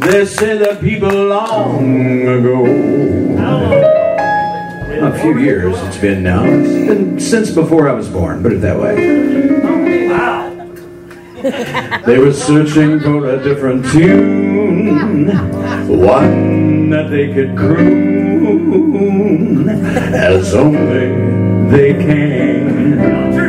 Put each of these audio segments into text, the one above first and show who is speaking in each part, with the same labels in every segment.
Speaker 1: They say the people long ago. A few years it's been now. It's been since before I was born, put it that way.
Speaker 2: Wow.
Speaker 1: They were searching for a different tune, one that they could croon as only they can.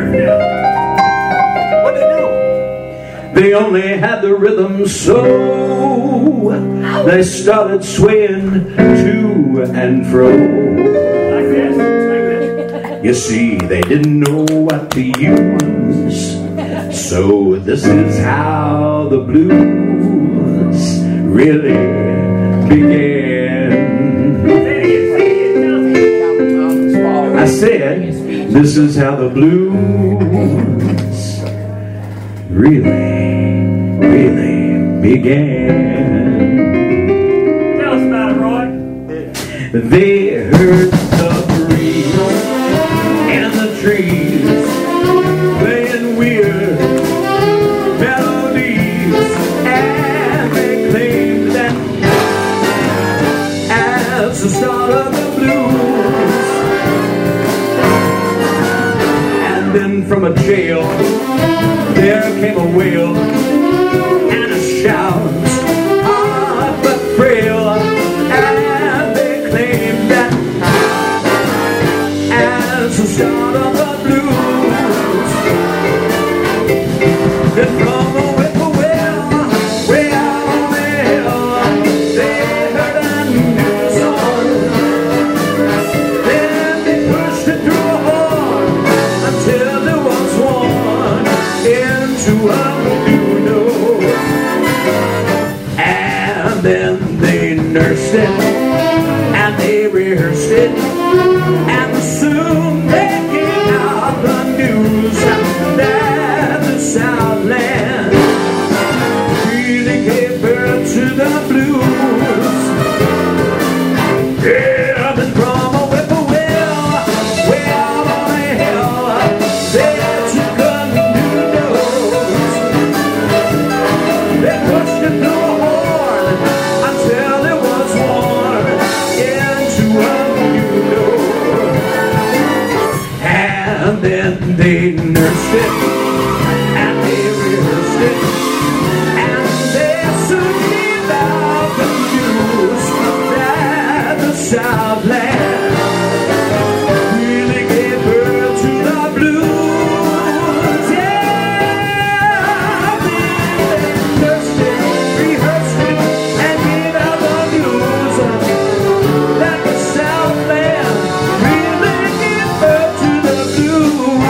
Speaker 2: What did they do?
Speaker 1: They only had the rhythm, so they started swaying to and fro.
Speaker 2: Like this?
Speaker 1: You see, they didn't know what to use, so this is how the blues really began. I said, this is how the blues really began.
Speaker 2: Tell us about it, Roy.
Speaker 1: They heard the breeze and the trees playing weird melodies, and they claimed that as the start of the blues. And then from a jail there came a wail and a shout, hard but frail, and they claimed that as the start of the blues. Then from a whippoorwill way out on the hill, they heard a new song. Then they pushed it through a horn until there was one into a new note. And then they nursed it and they rehearsed it, and soon they gave out the news that the Southland really gave birth to the blues. Yeah, then from a whippoorwill way out on a hill, they took a new note. They pushed it through a horn until it was worn into a new note. And then they nursed it and they rehearsed it, and they soon gave out the news that the Southland really gave birth to the blues. Yeah, they nursed it, rehearsed it, and gave out the news that the Southland really gave birth to the blues.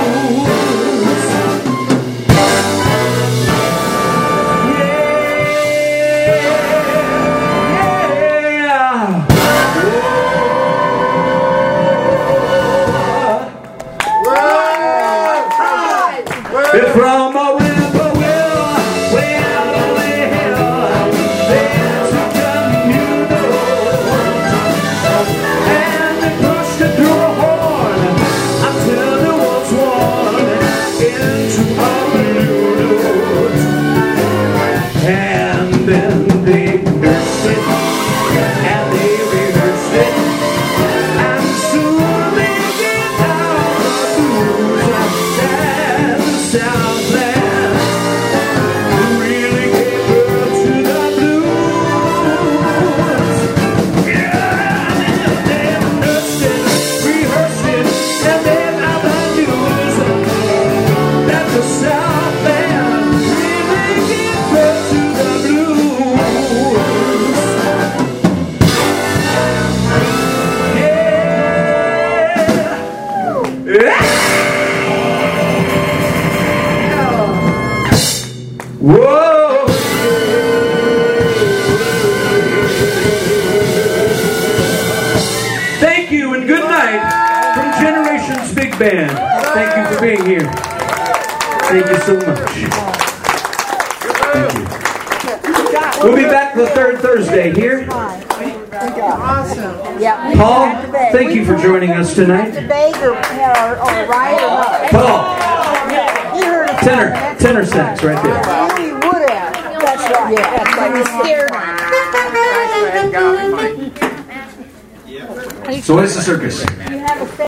Speaker 1: It's from a whippoorwill way out on the hill, they took a new note, and they pushed it through a horn until there was one into a new note. And then they nursed it and they rehearsed it, and soon they gave out the news that the Southland really gave birth to the blues. Yeah, and they nursed it, rehearsed it, and they out the news that the Southland really gave birth to the blues. Yeah. Whoa! Thank you and good night from Generations Big Band. Thank you for being here. Thank you so much. Thank you. We'll be back the third Thursday here.
Speaker 3: Awesome. Yeah.
Speaker 1: Paul, thank you for joining us tonight.
Speaker 3: Beg or right or not.
Speaker 1: Paul,
Speaker 3: You heard of
Speaker 1: tenor sax right there.
Speaker 3: You would have. That's right. Yeah. That's right. You scared me.
Speaker 1: So what is the circus?